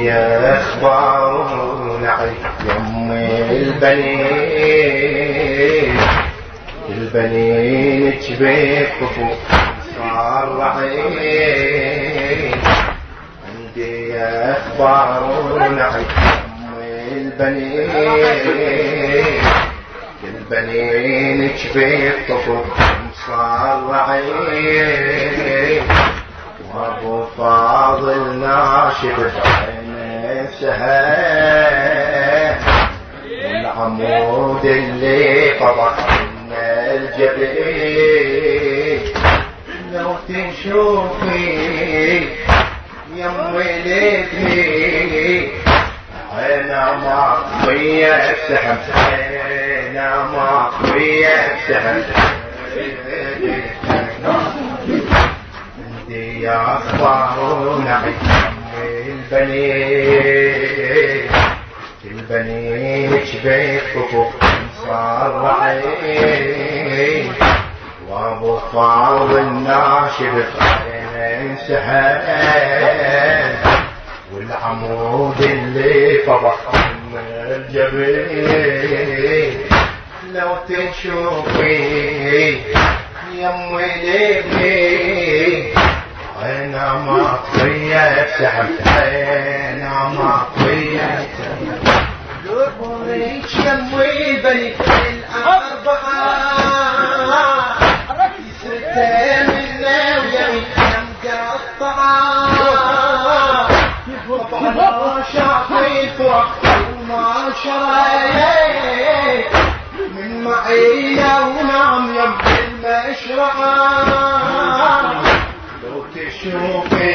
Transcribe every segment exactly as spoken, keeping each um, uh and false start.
يا اخبار نعي يم البنين البنين جبيت طفوف صار رعين عندي يا اخبار نعي يم البنين البنين جبيت طفوف صار رعين وابو فاضل ناشب نفسها والعمود اللي فضح من الجبين لو تشوفي يم ولدي انا مطوية بسهم انا مطوية بسهم يا اخبار نعي البنين البنين جبيت طفوف صار رعين وابو فاضل ناشب خين سهل والعمود اللي فضح من الجبين لو تشوفي يم ولدي انا مطوية بسهم انا مطوية بسهم لوريك يم البني الاربعة يسرتين منا ويمي مقطعة طبعا شعبي فرح وما شريت من معينا ونعم يم المشرعة لو تشوفي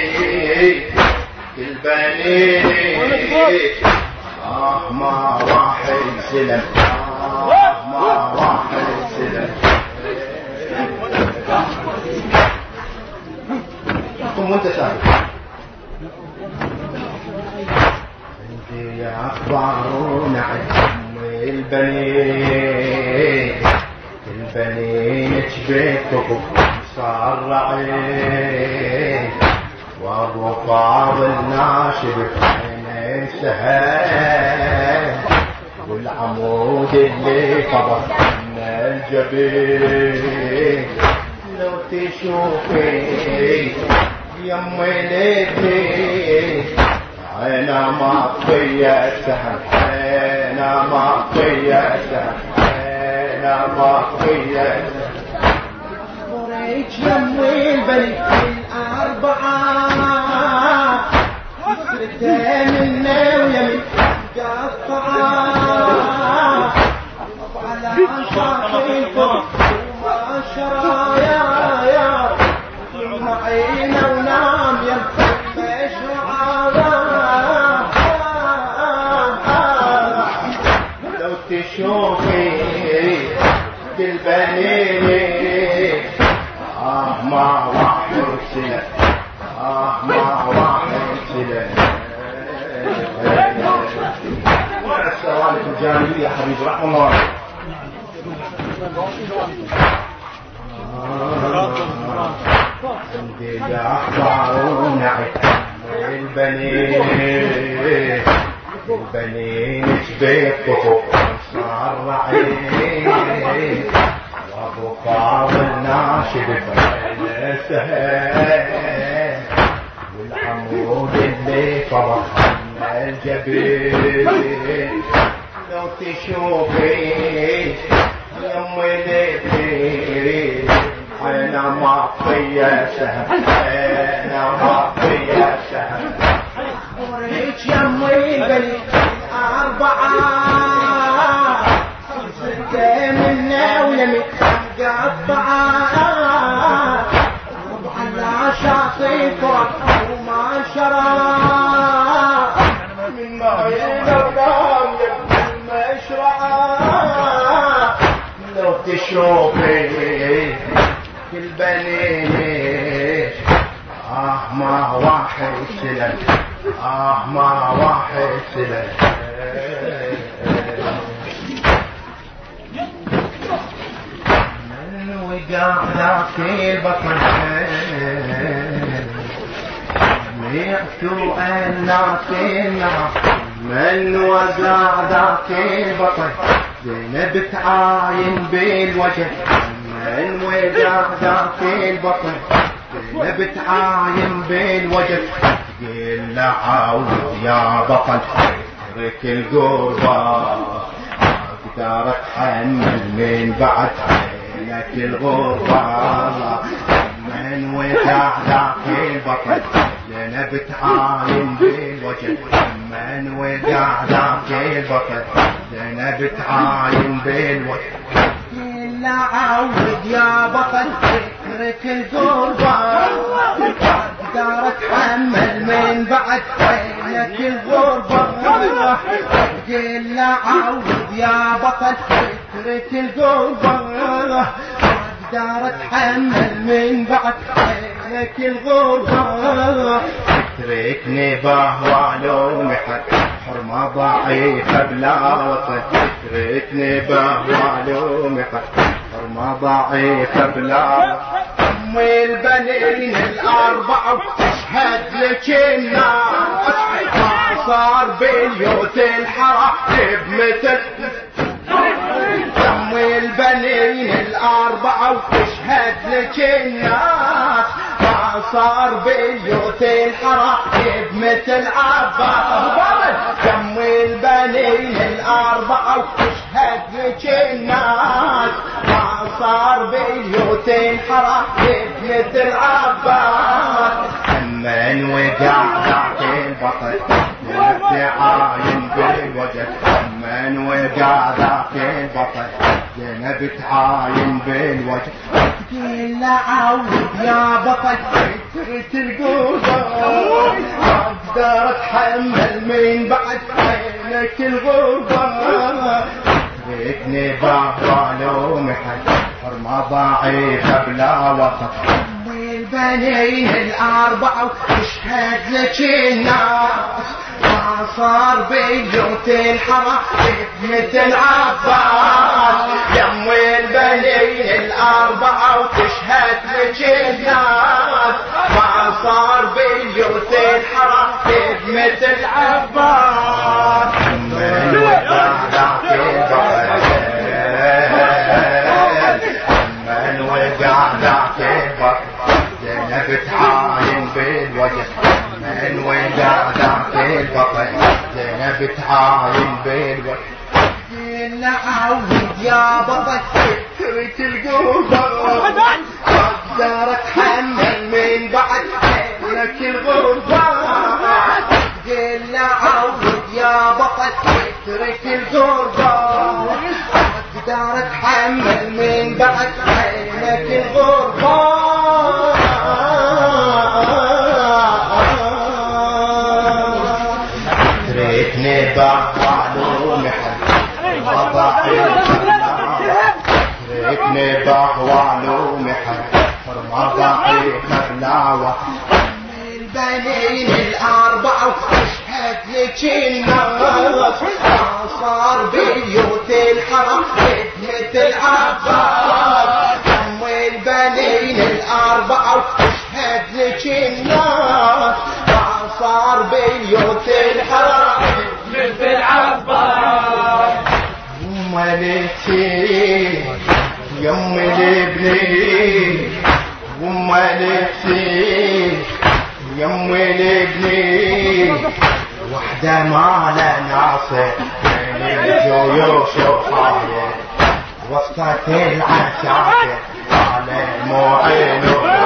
البنين آه ما راح ينسلم آه ما راح ينسلم قم وانت ساكت عندي يا اخبار نعم البنين البنين جبيت طفوف صار رعين وابو فاضل ناشب خين سهل والعمود اللي فضح من الجبين لو تشوفي يم ولدي انا مطوية سهم انا مطوية سهم انا مطوية وريت يم البني الاربعة يسرتين منا ويمي مقطعة على شاطئ وما شرايا يا معينا ونام يا لو تشوفي البنين آه ما راح يرسل آه ما راح يرسل السوالف الجانبية يا حبيبي رحمة الله عندي يا اخبار نعي البنين البنين جبيت طفوف صار رعين وابو فاضل ناشب خين سهل والعمود اللي فضح من الجبين لو تشوفي يم ولدي انا مطوية سهم انا مطوية سهم وريك يم البني الاربعة يسرتين منا ويمي مقطعة على شاطئ فرح وما شرى من معينا ونام يبني المشرعة لو تشوفي البنين آه ما واحد سلم آه ما واحد سلم من وقع في البطن سمعت الناس الناس من وزع ذاك البطل زينب تعاين بالوجه من وزع ذاك البطل زينب تعاين بالوجه قل له عود يا بطل اترك القربة اقدر اتحمل من بعد عينك الغربة من وزع ذاك البطل زينب تعاين بالوجه من وزع ذاك البطل زينب تعاين بالوجه لا عود يا بطل اترك القربة اقدر اتحمل من بعد عينك الغربة قل لا عود يا بطل اترك القربة اقدر اتحمل من بعد عينك الغربة اتركني بهوى ومحك حرمة ضعيفة بلا وصل اتركني بهوى ومحك حرمة ضعيفة بلا أم البنين الأربعة تشهد لك الناس ما صار بيوت الحرائب مثل أم البنين الأربعة تشهد لك الناس ما صار بيوت الحرائب مثل عباس دم البنين الأربعة تشهد لك الناس ما صار بيوت الحرائب مثل عباس من وقع ذاك البطل تعاين بالوجه من وقع ذاك البطل زينب تعاين بالوجه قل له عود يا بطل اترك القربة اقدر اتحمل من بعد عينك الغربة اتركني بهوى ومحك حرمة ضعيفة بلا وسط البنين الأربعة تشهد لك الناس ما صار بيوت الحرائب مثل عباس دم البنين الأربعة تشهد لك الناس ما صار بيوت الحرائب مثل عباس من وقع ذاك البطل من وقع ذاك البطل زينب تعاين بالوجه من وقع ذاك البطل زينب تعاين بالوجه قل له عود يا بطل اترك القربة اقدر اتحمل من بعد عينك الغربة قل له عود يا بطل اترك القربة اقدر اتحمل من بعد عينك الغربة اتركني بهوى ومحك اتركني بهوى ومحك حرمة ضعيفة بلا البنين الأربعة تشهد لك الناس ما صار بيوت الحرائب مثل عباس أم البنين الأربعة تشهد لك الناس ما صار بيوت الحرائب مثل عباس وملكتي يم الابني وملكتي يم الابني وحدة ما لا ناصر بين الجيوش وخايف وسط العساكر على معين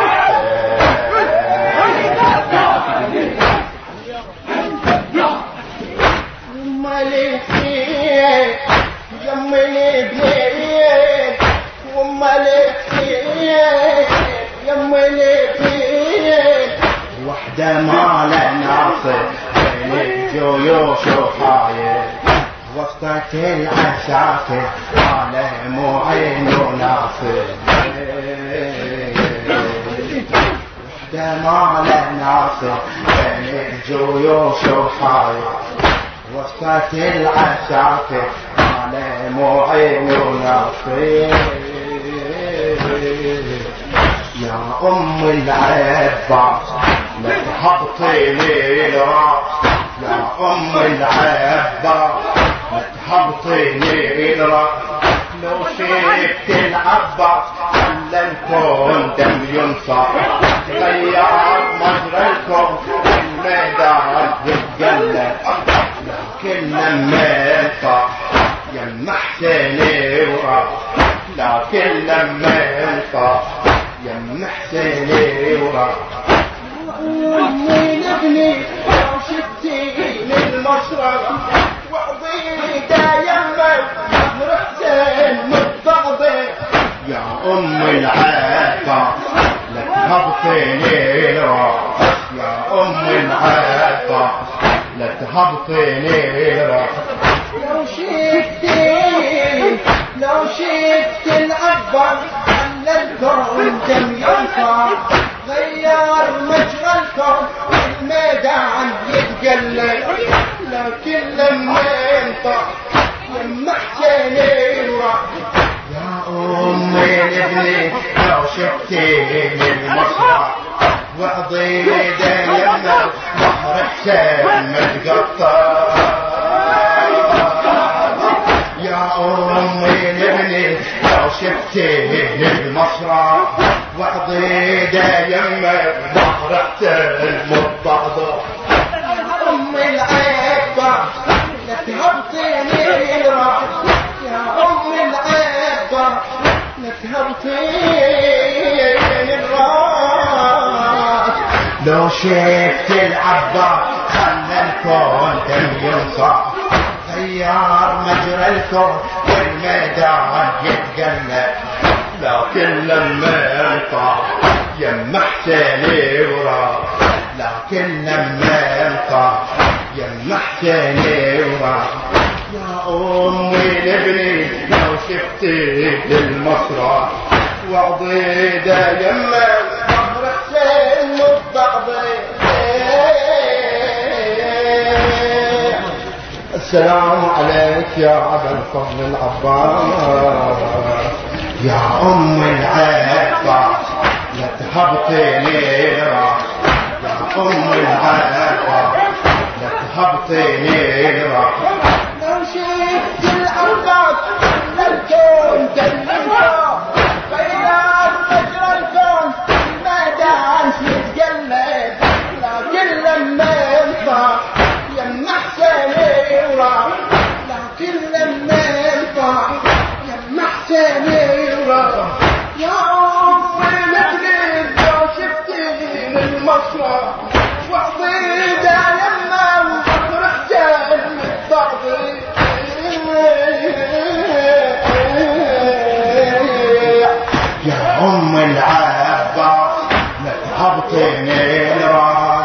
وملكتي يم الابني وملكتي يم الابني وحدة ما لا ناصر بين الجيوش وخايف وسط العساكر على معين وناصر وحدة ما لا ناصر بين الجيوش وخايف وسط العساكر على معين وناصر يا أم العباس لا تهبطيني الراس يا ام العباس لا تهبطيني الراس لو شفت العباس خلى الكون دم ينصر غير مجرى الكون الميدان يتقلب لكن لما انطر يما حسيني وراس لكن لما انطر يما حسيني وراس امي لابني لو شفتيني المشرق وعضيده يما ظهر حسين متضعضع يا ام العباس لا تهبطيني الراس يا ام العباس لا تهبطيني الراس لو شفتي لو شفت العباس خلى الكون دم ينصر غير مجرى الكون الميدان يتقلب لكن لما انطر يما حسيني وراس يا امي لابني لو شفتيني المسرح وعضيده يما ظهر حسين متقطع يا امي لابني لو شفتيني المسرح وعضيده يما ظهر حسين متضعضع امي العباس لا تهبطيني الراس يا امي العباس لا تهبطيني الراس لو شفت العباس خلى الكون دم ينصر غير مجرى الكون والميدان يتقلب لكن لما انطر يما حسيني وراس لكن لما انطر يما حسيني وراس يا امي لابني لو شفتي للمسرح وعضيده يما ظهر حسين متضعضع السلام عليك يا ابا الفضل العباس يا ام العباس لا تهبطيني الراس يا ام العباس لا تهبطيني الراس لو شفت العباس خلى الكون دم ينصر غير مجرى الكون الميدان يتقلب لكن لما ينطر يما حسيني وراس لكن لما ينطر يما حسيني وراس يا امي لابني لو شفتيني المسرح وعضيده يما وظهر حسين متضعضع يا ام العباس لا تهبطيني الراس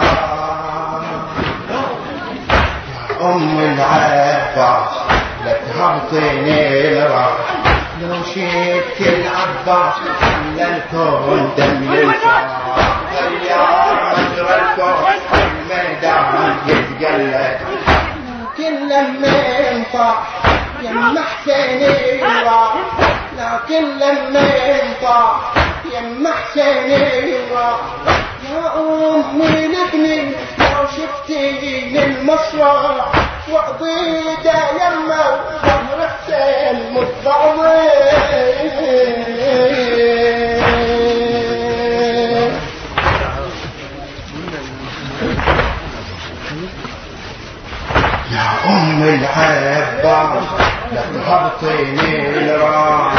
يا ام العباس لا تهبطيني الراس لو شفت العباس خلى الكون دم ينصر غير مجرى الكون الميدان يتقلب لكن لما ينطر يما حسيني وراس لكن لما ينطر يما حسيني وراس يا امي لابني لو شفتيني المسرح وعضيده يما ظهر حسين متضعضع يا ام العباس لا تهبطيني الراس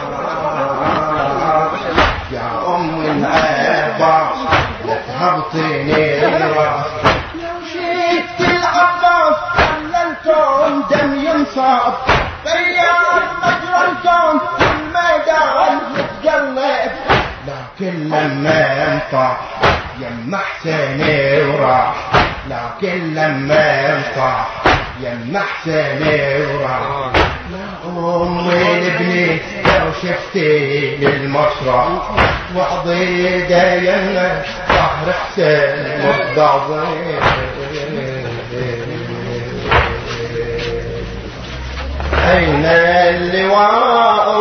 يا ام العباس لا تهبطيني الراس لو شفت العباس خلى الكون دم ينصب غير مجرى الكون الميدان يتقلب لكن لما انطر يما حسيني وراح لكن لما انطر يما حسيني وراح يا امي لابني لو شفتي للمسرح وعضيده يما ظهر حسين متضعضع أين اللواء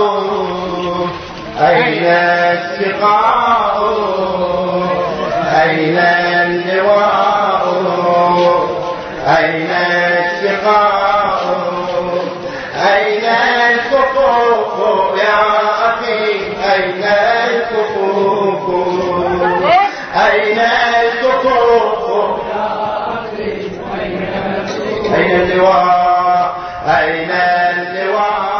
أين السقاء أين أين الشقاء أين الكفوف يا أخي أين الكفوف أين الكفوف أين اللواء أين اللواء